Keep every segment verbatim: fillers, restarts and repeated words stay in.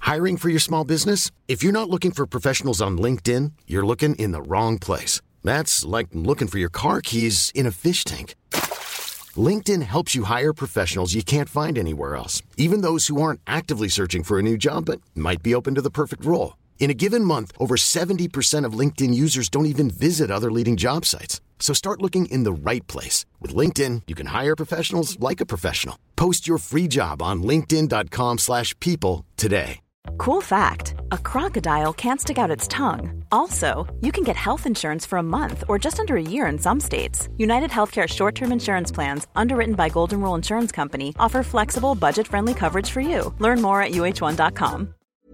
Hiring for your small business? If you're not looking for professionals on LinkedIn, you're looking in the wrong place. That's like looking for your car keys in a fish tank. LinkedIn helps you hire professionals you can't find anywhere else, even those who aren't actively searching for a new job but might be open to the perfect role. In a given month, over seventy percent of LinkedIn users don't even visit other leading job sites. So start looking in the right place. With LinkedIn, you can hire professionals like a professional. Post your free job on linkedin.com slash people today. Cool fact, a crocodile can't stick out its tongue. Also, you can get health insurance for a month or just under a year in some states. United Healthcare short-term insurance plans, underwritten by Golden Rule Insurance Company, offer flexible, budget-friendly coverage for you. Learn more at U H one dot com.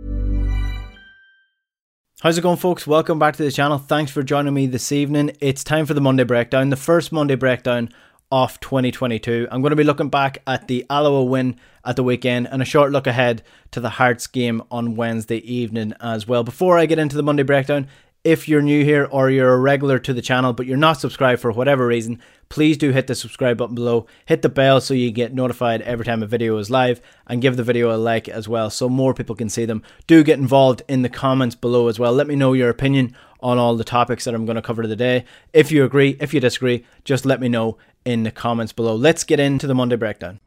How's it going, folks? Welcome back to the channel. Thanks for joining me this evening. It's time for the Monday Breakdown, the first Monday Breakdown of twenty twenty-two. I'm going to be looking back at the Alloa win at the weekend and a short look ahead to the Hearts game on Wednesday evening as well. Before I get into the Monday Breakdown, if you're new here or you're a regular to the channel but you're not subscribed for whatever reason, please do hit the subscribe button below, hit the bell so you get notified every time a video is live, and give the video a like as well so more people can see them. Do get involved in the comments below as well. Let me know your opinion on all the topics that I'm going to cover today. If you agree, if you disagree, just let me know in the comments below. Let's get into the Monday Breakdown.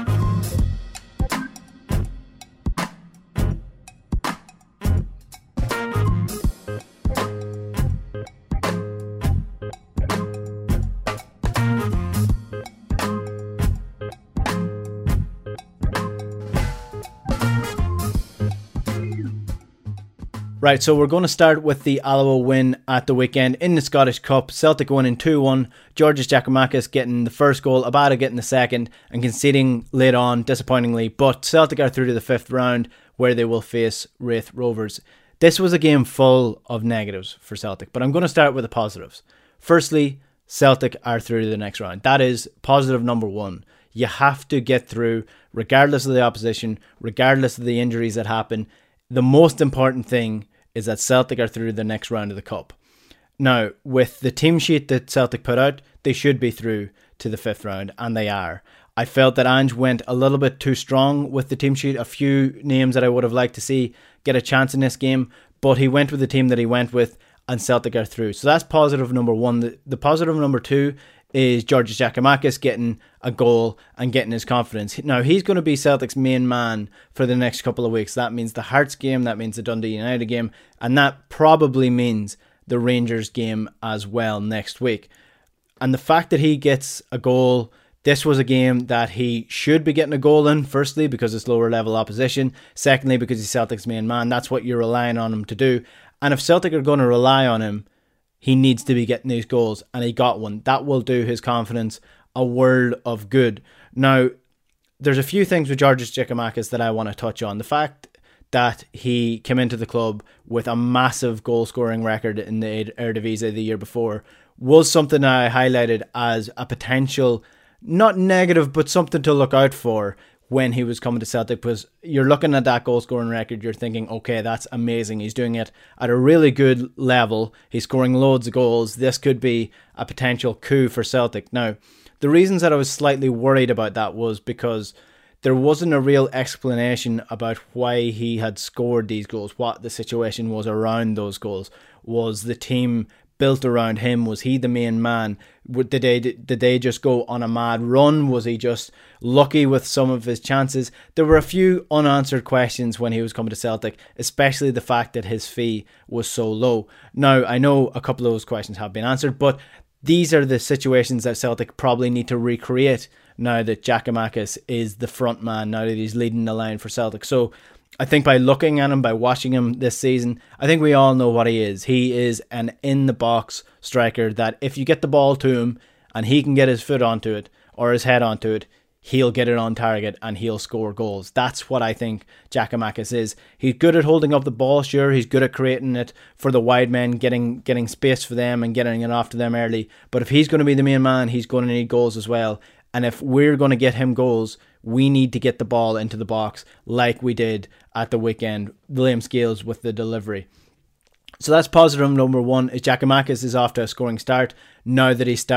Right, so we're going to start with the Alloa win at the weekend in the Scottish Cup. Celtic winning two one, Georgios Giakoumakis getting the first goal, Abada getting the second, and conceding late on, disappointingly. But Celtic are through to the fifth round, where they will face Raith Rovers. This was a game full of negatives for Celtic, but I'm going to start with the positives. Firstly, Celtic are through to the next round. That is positive number one. You have to get through, regardless of the opposition, regardless of the injuries that happen. The most important thing is that Celtic are through the next round of the Cup. Now, with the team sheet that Celtic put out, they should be through to the fifth round, and they are. I felt that Ange went a little bit too strong with the team sheet. A few names that I would have liked to see get a chance in this game, but he went with the team that he went with, and Celtic are through. So that's positive number one. The, the positive number two is Georgios Giakoumakis getting a goal and getting his confidence. Now, he's going to be Celtic's main man for the next couple of weeks. That means the Hearts game, that means the Dundee United game, and that probably means the Rangers game as well next week. And the fact that he gets a goal, this was a game that he should be getting a goal in, firstly, because it's lower level opposition. Secondly, because he's Celtic's main man. That's what you're relying on him to do. And if Celtic are going to rely on him, he needs to be getting these goals, and he got one. That will do his confidence a world of good. Now, there's a few things with Georgios Giakoumakis that I want to touch on. The fact that he came into the club with a massive goal-scoring record in the Eredivisie the year before was something I highlighted as a potential, not negative, but something to look out for when he was coming to Celtic, because you're looking at that goal scoring record, you're thinking, okay, that's amazing. He's doing it at a really good level. He's scoring loads of goals. This could be a potential coup for Celtic. Now, the reasons that I was slightly worried about that was because there wasn't a real explanation about why he had scored these goals, what the situation was around those goals. Was the team built around him? Was he the main man? Did they, did they just go on a mad run? Was he just lucky with some of his chances? There were a few unanswered questions when he was coming to Celtic, especially the fact that his fee was so low. Now, I know a couple of those questions have been answered, but these are the situations that Celtic probably need to recreate now that Giakoumakis is the front man, now that he's leading the line for Celtic. So I think by looking at him, by watching him this season, I think we all know what he is. He is an in-the-box striker that if you get the ball to him and he can get his foot onto it or his head onto it, he'll get it on target and he'll score goals. That's what I think Giakoumakis is. He's good at holding up the ball, sure. He's good at creating it for the wide men, getting getting space for them and getting it off to them early. But if he's going to be the main man, he's going to need goals as well. And if we're going to get him goals, we need to get the ball into the box like we did at the weekend. Liam Scales with the delivery. So that's positive number one, is Giakoumakis is off to a scoring start now that he's starting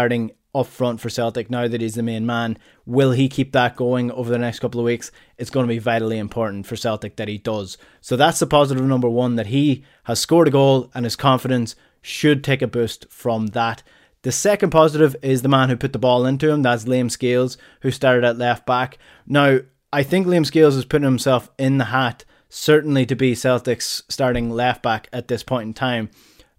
up front for Celtic now that he's the main man. Will he keep that going over the next couple of weeks? It's going to be vitally important for Celtic that he does. So that's the positive number one, that he has scored a goal and his confidence should take a boost from that. The second positive is the man who put the ball into him. That's Liam Scales, who started at left back. Now, I think Liam Scales is putting himself in the hat, certainly to be Celtic's starting left back at this point in time.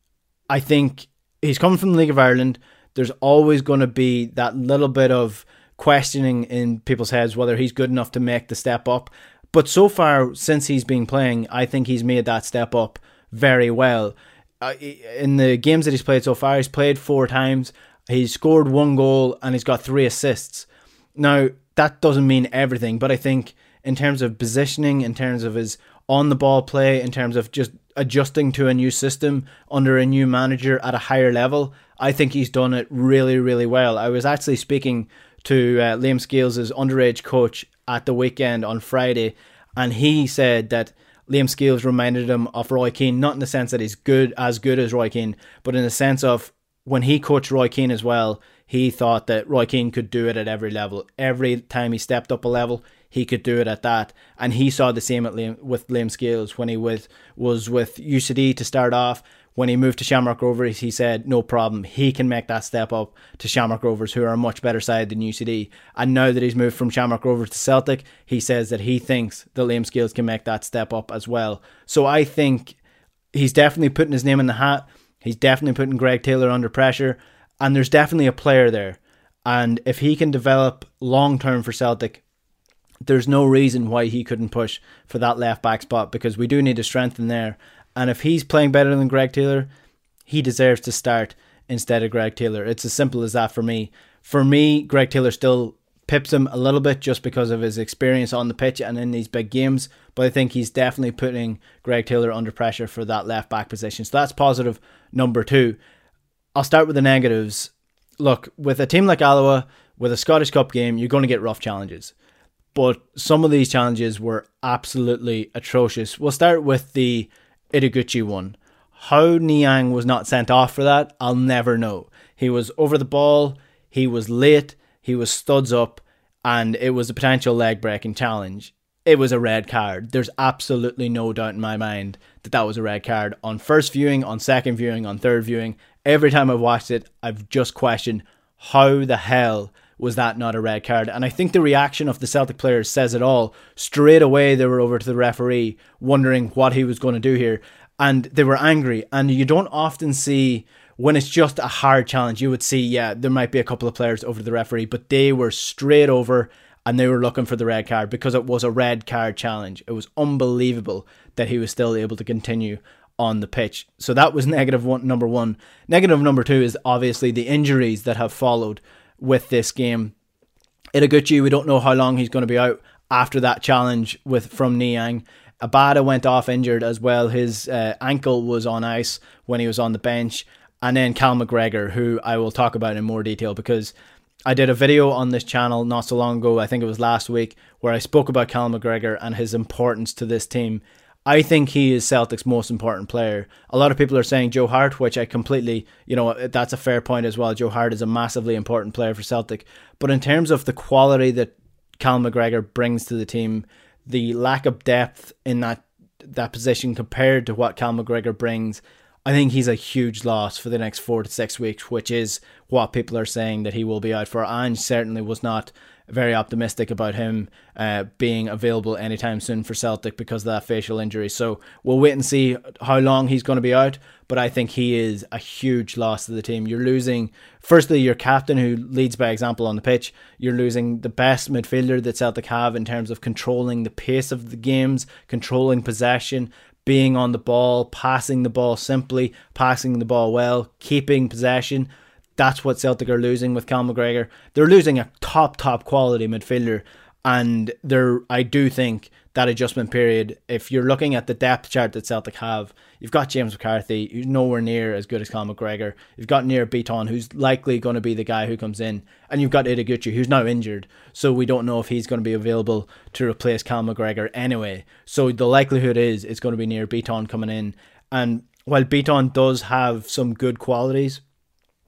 I think he's coming from the League of Ireland. There's always going to be that little bit of questioning in people's heads whether he's good enough to make the step up. But so far, since he's been playing, I think he's made that step up very well. Uh, in the games that he's played so far, he's played four times. He's scored one goal and he's got three assists. Now, that doesn't mean everything, but I think in terms of positioning, in terms of his on-the-ball play, in terms of just adjusting to a new system under a new manager at a higher level, I think he's done it really, really well. I was actually speaking to uh, Liam Scales' underage coach at the weekend on Friday, and he said that Liam Scales reminded him of Roy Keane, not in the sense that he's good as good as Roy Keane, but in the sense of when he coached Roy Keane as well, he thought that Roy Keane could do it at every level. Every time he stepped up a level, he could do it at that. And he saw the same at Liam, with Liam Scales when he was, was with U C D to start off. When he moved to Shamrock Rovers, he said, no problem, he can make that step up to Shamrock Rovers, who are a much better side than U C D. And now that he's moved from Shamrock Rovers to Celtic, he says that he thinks that Liam Scales can make that step up as well. So I think he's definitely putting his name in the hat. He's definitely putting Greg Taylor under pressure. And there's definitely a player there. And if he can develop long-term for Celtic, there's no reason why he couldn't push for that left-back spot, because we do need to strengthen there. And if he's playing better than Greg Taylor, he deserves to start instead of Greg Taylor. It's as simple as that for me. For me, Greg Taylor still pips him a little bit just because of his experience on the pitch and in these big games. But I think he's definitely putting Greg Taylor under pressure for that left-back position. So that's positive number two. I'll start with the negatives. Look, with a team like Alloa, with a Scottish Cup game, you're going to get rough challenges. But some of these challenges were absolutely atrocious. We'll start with the Ideguchi one. How Niang was not sent off for that, I'll never know. He was over the ball, he was late, he was studs up, and it was a potential leg-breaking challenge. It was a red card. There's absolutely no doubt in my mind that that was a red card. On first viewing, on second viewing, on third viewing, every time I've watched it, I've just questioned how the hell was that not a red card. And I think the reaction of the Celtic players says it all. Straight away they were over to the referee wondering what he was going to do here, and they were angry. And you don't often see, when it's just a hard challenge, you would see, yeah, there might be a couple of players over to the referee, but they were straight over and they were looking for the red card because it was a red card challenge. It was unbelievable that he was still able to continue on the pitch. So that was negative one, number one. Negative number two is obviously the injuries that have followed with this game. Ideguchi, we don't know how long he's going to be out after that challenge with from Niang. Abada went off injured as well. His uh, ankle was on ice when he was on the bench. And then Cal McGregor, who I will talk about in more detail, because I did a video on this channel not so long ago, I think it was last week, where I spoke about Cal McGregor and his importance to this team. I think he is Celtic's most important player. A lot of people are saying Joe Hart, which I completely, you know, that's a fair point as well. Joe Hart is a massively important player for Celtic. But in terms of the quality that Cal McGregor brings to the team, the lack of depth in that that position compared to what Cal McGregor brings, I think he's a huge loss for the next four to six weeks, which is what people are saying that he will be out for. Ange certainly was not very optimistic about him uh, being available anytime soon for Celtic because of that facial injury. So we'll wait and see how long he's going to be out, but I think he is a huge loss to the team. You're losing, firstly, your captain who leads by example on the pitch. You're losing the best midfielder that Celtic have in terms of controlling the pace of the games, controlling possession, being on the ball, passing the ball simply, passing the ball well, keeping possession. That's what Celtic are losing with Cal McGregor. They're losing a top, top quality midfielder. And there, I do think that adjustment period, if you're looking at the depth chart that Celtic have, you've got James McCarthy, who's nowhere near as good as Cal McGregor. You've got Nir Beaton, who's likely going to be the guy who comes in. And you've got Ideguchi, who's now injured. So we don't know if he's going to be available to replace Cal McGregor anyway. So the likelihood is it's going to be Nir Beaton coming in. And while Beaton does have some good qualities,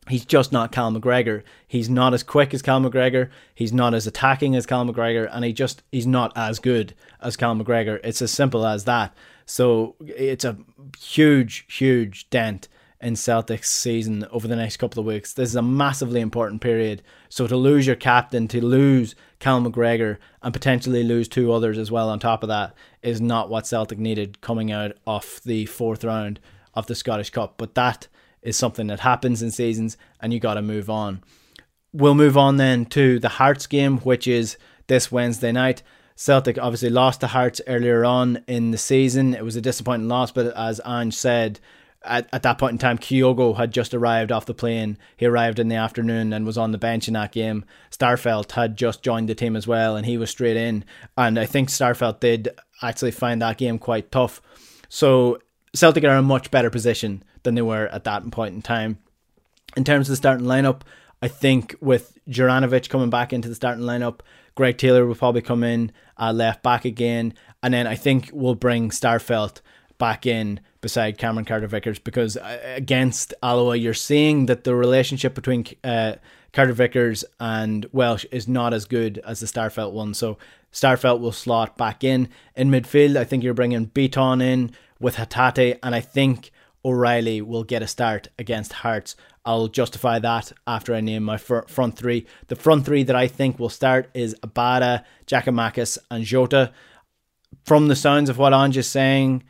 He's just not Cal McGregor. He's not as quick as Cal McGregor. He's not as attacking as Cal McGregor. And he just he's not as good as Cal McGregor. It's as simple as that. So it's a huge, huge dent in Celtic's season over the next couple of weeks. This is a massively important period. So to lose your captain, to lose Cal McGregor, and potentially lose two others as well on top of that, is not what Celtic needed coming out of the fourth round of the Scottish Cup. But that is something that happens in seasons, and you got to move on. We'll move on then to the Hearts game, which is this Wednesday night. Celtic obviously lost to Hearts earlier on in the season. It was a disappointing loss, but as Ange said, At, at that point in time, Kyogo had just arrived off the plane. He arrived in the afternoon and was on the bench in that game. Starfelt had just joined the team as well, and he was straight in. And I think Starfelt did actually find that game quite tough. So Celtic are in a much better position than they were at that point in time. In terms of the starting lineup, I think with Juranovic coming back into the starting lineup, Greg Taylor will probably come in uh, left back again. And then I think we'll bring Starfelt back in beside Cameron Carter-Vickers, because against Alloa you're seeing that the relationship between uh, Carter-Vickers and Welsh is not as good as the Starfelt one. So Starfelt will slot back in. In midfield, I think you're bringing Beaton in with Hatate, and I think O'Reilly will get a start against Hearts. I'll justify that after I name my fr- front three. The front three that I think will start is Abada, Giakoumakis and Jota. From the sounds of what Ange is saying,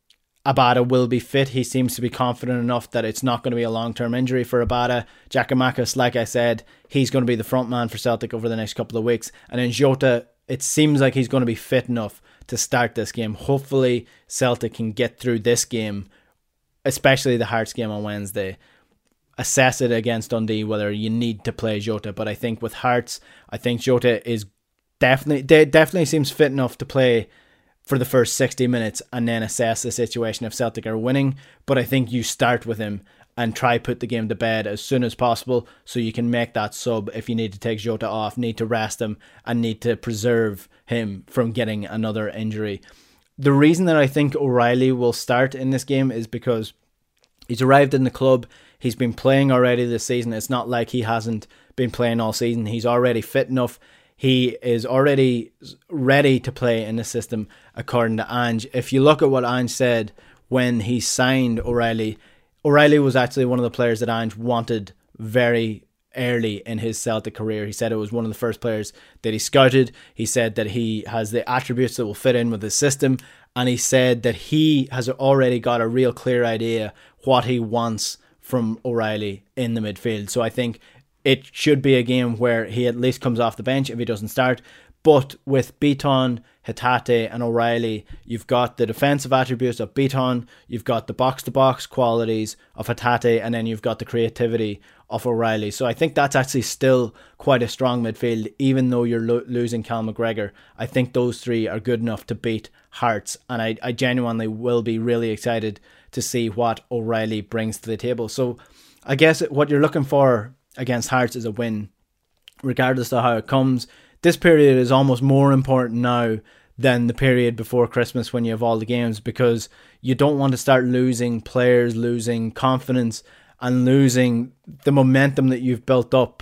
Abada will be fit. He seems to be confident enough that it's not going to be a long-term injury for Abada. Giakoumakis, like I said, he's going to be the front man for Celtic over the next couple of weeks. And then Jota, it seems like he's going to be fit enough to start this game. Hopefully Celtic can get through this game, especially the Hearts game on Wednesday. Assess it against Dundee whether you need to play Jota. But I think with Hearts, I think Jota is definitely, definitely seems fit enough to play for the first sixty minutes and then assess the situation if Celtic are winning. But I think you start with him and try put the game to bed as soon as possible so you can make that sub if you need to take Jota off, need to rest him and need to preserve him from getting another injury. The reason that I think O'Reilly will start in this game is because he's arrived in the club. He's been playing already this season. It's not like he hasn't been playing all season. He's already fit enough. He is already ready to play in the system according to Ange. If you look at what Ange said when he signed O'Reilly, O'Reilly was actually one of the players that Ange wanted very early in his Celtic career. He said it was one of the first players that he scouted. He said that he has the attributes that will fit in with his system. And he said that he has already got a real clear idea what he wants from O'Reilly in the midfield. So I think it should be a game where he at least comes off the bench if he doesn't start. But with Beaton, Hatate and O'Reilly, you've got the defensive attributes of Beaton, you've got the box-to-box qualities of Hatate, and then you've got the creativity of O'Reilly. So I think that's actually still quite a strong midfield, even though you're lo- losing Cal McGregor. I think those three are good enough to beat Hearts, and I, I genuinely will be really excited to see what O'Reilly brings to the table. So I guess what you're looking for against Hearts is a win, regardless of how it comes. This period is almost more important now than the period before Christmas when you have all the games, because you don't want to start losing players, losing confidence and losing the momentum that you've built up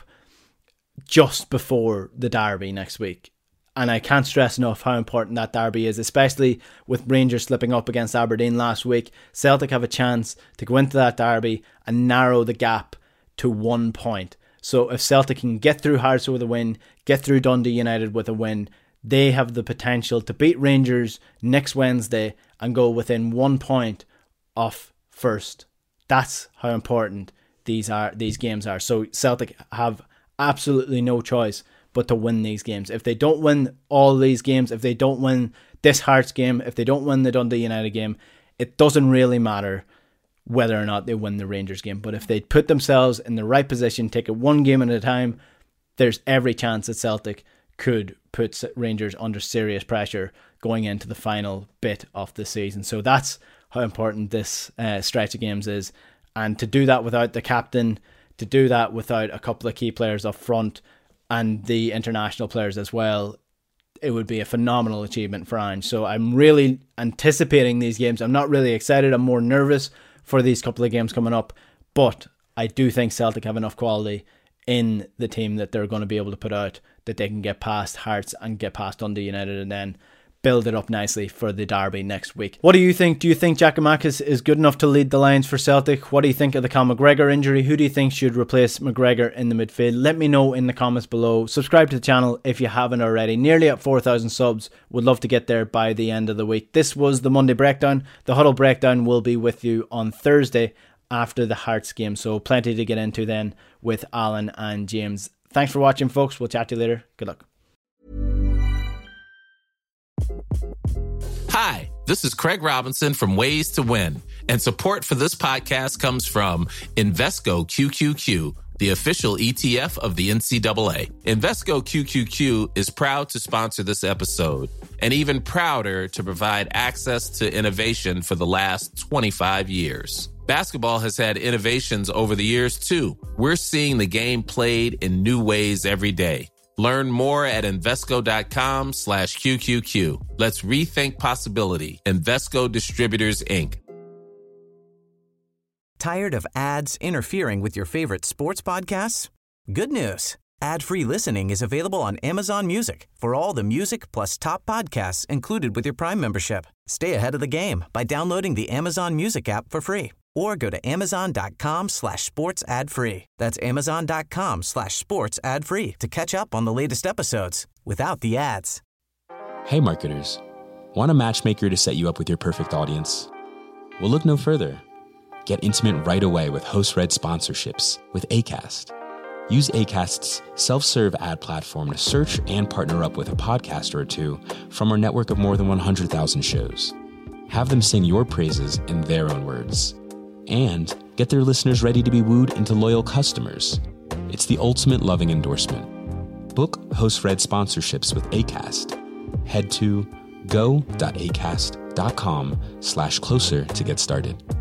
just before the derby next week. And I can't stress enough how important that derby is, especially with Rangers slipping up against Aberdeen last week. Celtic have a chance to go into that derby and narrow the gap to one point. So if Celtic can get through Hearts with a win, get through Dundee United with a win, they have the potential to beat Rangers next Wednesday and go within one point of first. That's how important these are. These games are. So Celtic have absolutely no choice but to win these games. If they don't win all these games, if they don't win this Hearts game, if they don't win the Dundee United game, it doesn't really matter whether or not they win the Rangers game. But if they put themselves in the right position, take it one game at a time, there's every chance that Celtic could put Rangers under serious pressure going into the final bit of the season. So that's how important this uh, stretch of games is. And to do that without the captain, to do that without a couple of key players up front and the international players as well, it would be a phenomenal achievement for Ange. So I'm really anticipating these games. I'm not really excited. I'm more nervous for these couple of games coming up, but I I do think Celtic have enough quality in the team that they're going to be able to put out that they can get past Hearts and get past Dundee United and then build it up nicely for the derby next week. What do you think? Do you think Giakoumakis is good enough to lead the Lions for Celtic? What do you think of the Cal McGregor injury? Who do you think should replace McGregor in the midfield? Let me know in the comments below. Subscribe to the channel if you haven't already. Nearly at four thousand subs. Would love to get there by the end of the week. This was the Monday Breakdown. The Huddle Breakdown will be with you on Thursday after the Hearts game. So plenty to get into then with Alan and James. Thanks for watching, folks. We'll chat to you later. Good luck. Hi, this is Craig Robinson from Ways to Win, and support for this podcast comes from Invesco Q Q Q, the official E T F of the N C double A. Invesco Q Q Q is proud to sponsor this episode, and even prouder to provide access to innovation for the last twenty-five years. Basketball has had innovations over the years, too. We're seeing the game played in new ways every day. Learn more at Invesco.com slash QQQ. Let's rethink possibility. Invesco Distributors, Incorporated. Tired of ads interfering with your favorite sports podcasts? Good news. Ad-free listening is available on Amazon Music for all the music plus top podcasts included with your Prime membership. Stay ahead of the game by downloading the Amazon Music app for free or go to amazon.com slash sports ad free. That's amazon.com slash sports ad free to catch up on the latest episodes without the ads. Hey marketers, want a matchmaker to set you up with your perfect audience? Well, look no further. Get intimate right away with host-read sponsorships with Acast. Use Acast's self-serve ad platform to search and partner up with a podcaster or two from our network of more than one hundred thousand shows. Have them sing your praises in their own words. And get their listeners ready to be wooed into loyal customers. It's the ultimate loving endorsement. Book host-read sponsorships with Acast. Head to go.acast.com slash closer to get started.